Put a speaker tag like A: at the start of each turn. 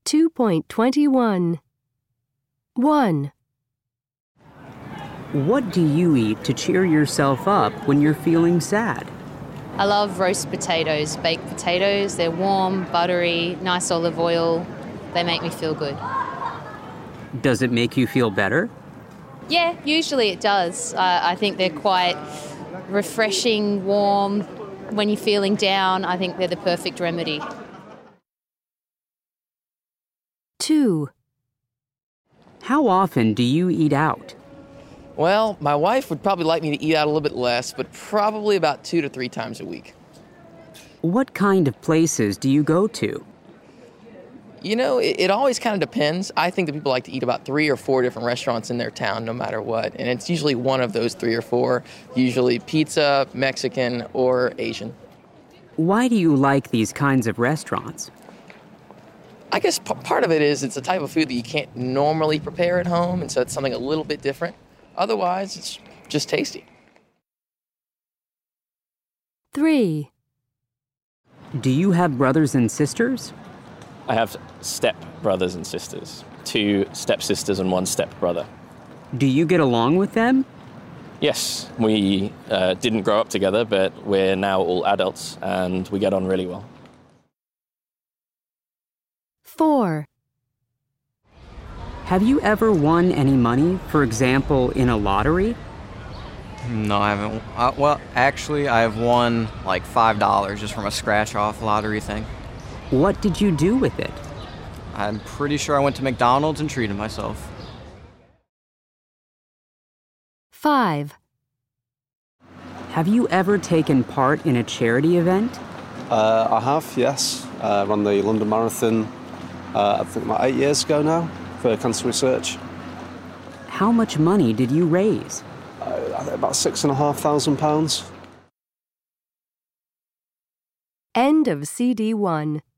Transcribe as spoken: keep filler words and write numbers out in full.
A: two point two one. one.
B: What do you eat to cheer yourself up when you're feeling sad?
C: I love roast potatoes, baked potatoes. They're warm, buttery, nice olive oil. They make me feel good.
B: Does it make you feel better?
C: Yeah, usually it does. Uh, I think they're quite refreshing, warm. When you're feeling down, I think they're the perfect remedy.
A: two.
B: How often do you eat out?
D: Well, my wife would probably like me to eat out a little bit less, but probably about two to three times a week.
B: What kind of places do you go to?
D: You know, it, it always kind of depends. I think that people like to eat about three or four different restaurants in their town, no matter what. And it's usually one of those three or four, usually pizza, Mexican, or Asian.
B: Why do you like these kinds of restaurants?
D: I guess p- part of it is it's a type of food that you can't normally prepare at home, and so it's something a little bit different. Otherwise, it's just tasty.
A: three.
B: Do you have brothers and sisters?
E: I have step brothers and sisters, two stepsisters and one step brother.
B: Do you get along with them?
E: Yes, we uh, didn't grow up together, but we're now all adults and we get on really well.
A: four.
B: Have you ever won any money, for example, in a lottery?
F: No, I haven't. Uh, well, actually, I've won like five dollars just from a scratch-off lottery thing.
B: What did you do with it?
F: I'm pretty sure I went to McDonald's and treated myself.
A: five.
B: Have you ever taken part in a charity event?
G: Uh, I have, yes. Uh, ran the London Marathon, uh, I think about eight years ago now, for cancer research.
B: How much money did you raise?
G: Uh, I think about six and a half thousand pounds.
A: End of C D one.